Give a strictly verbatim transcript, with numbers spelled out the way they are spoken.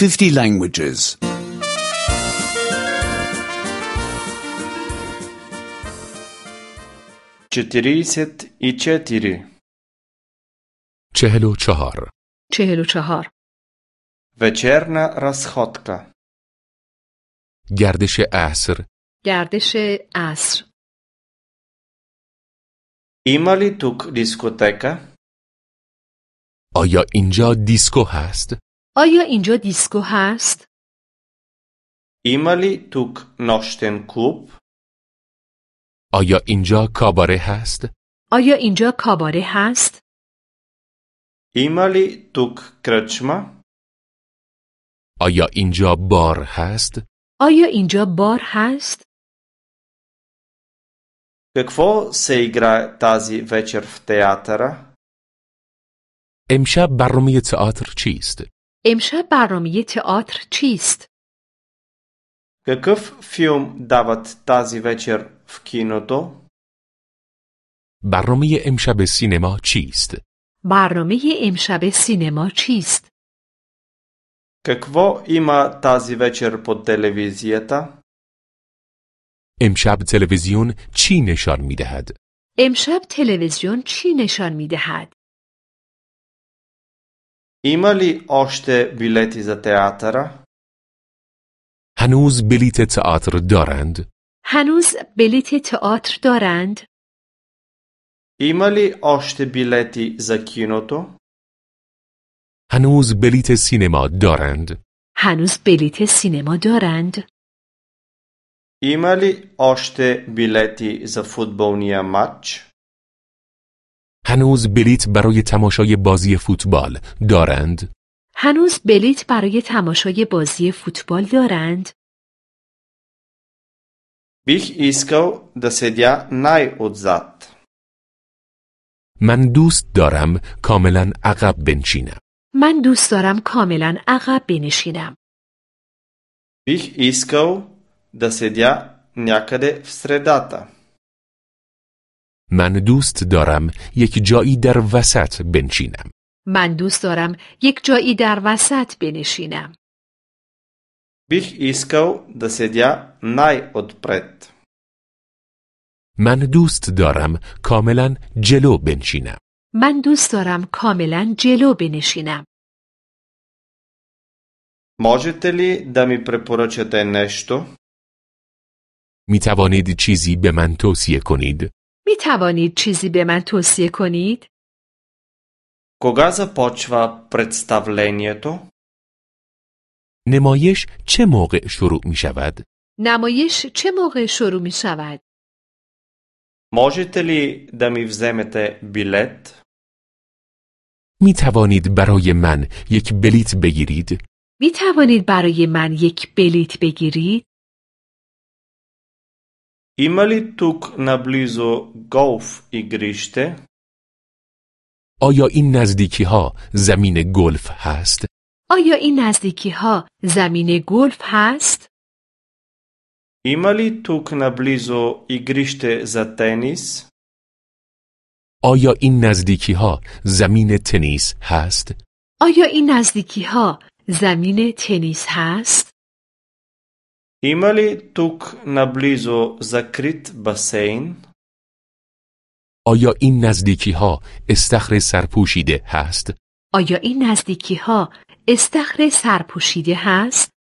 fifty languages. čtyřicet čtyři. چهل و چهار. چهل و چهار. Večerna razhodka. گردش عصر. گردش عصر. Ima li tuk diskoteka? آیا اینجا دیسکو هست؟ آیا اینجا دیسکو هست؟ Ima li tuk nošten klub? آیا اینجا کاباره هست؟ آیا اینجا کاباره هست؟ Ima li tuk krčma? آیا اینجا بار هست؟ آیا اینجا بار هست؟ Какво se igra tazi večer v teatra? امشب برنامه تئاتر چیست؟ امشب برنامه تئاتر چیست؟ Какъв филм дават тази вечер в киното? برنامه امشب سینما چیست؟ برنامه امشب سینما چیست؟ Какво има тази вечер по телевизията? امشب تلویزیون چی نشان می‌دهد؟ امشب تلویزیون چی نشان می‌دهد؟ Има ли още билети за театъра? هنوز بلیت تئاتر دارند؟ هنوز بلیت تئاتر دارند؟ Има ли още билети за киното? هنوز بلیت سینما دارند؟ هنوز بلیت سینما دارند؟ Има ли още билети за футболния матч? هنوز بلیت برای تماشای بازی فوتبال دارند؟ هنوز بلیت برای تماشای بازی فوتبال دارند؟ Бих искал да седя най-отзад. من دوست دارم کاملا عقب بنشینم. من دوست دارم کاملا عقب بنشینم. Бих искал да седя някъде в средата. من دوست دارم یک جایی در وسط بنشینم. من دوست دارم یک جایی در وسط بنشینم. Бих искал да седя най-отпред. من دوست دارم کاملا جلو بنشینم. من دوست دارم کاملا جلو بنشینم. Можете ли да ми препоръчате нещо? می توانید چیزی به من توصیه کنید؟ می توانید چیزی به من توصیه کنید؟ Кога започва представлението? نمایش چه موقع شروع می شود؟ نمایش چه موقع شروع می شود؟ Можете ли да ми вземете билет? می توانید برای من یک بلیت بگیرید؟ می توانید برای من یک بلیت بگیرید؟ Има ли тук наблизо голф игрище? آیا این نزدیکی ها زمین گلف هست؟ آیا این نزدیکی ها زمین گلف هست؟ Има ли тук наблизо игрище за тенис? آیا این نزدیکی ها زمین تنیس هست؟ آیا این نزدیکی ها زمین تنیس هست؟ Има ли тук наблизо закрит басейн? آیا این نزدیکی ها استخر سرپوشیده هست؟ آیا این نزدیکی ها استخر سرپوشیده هست؟